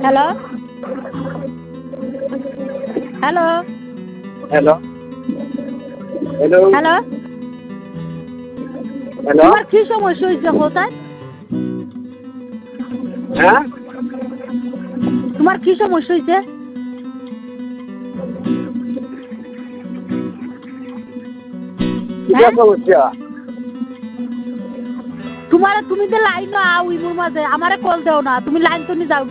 Hello hello hello hello hello hello তোমার কি সমস্যা হয়েছে কোথায়? হ্যাঁ তোমার কি সমস্যা হয়েছে? কিটা সমস্যা? তুমি তো লাইন আও ইমুর মাঝে আমারে কল দেও না, তুমি লাইন তো নি যাও।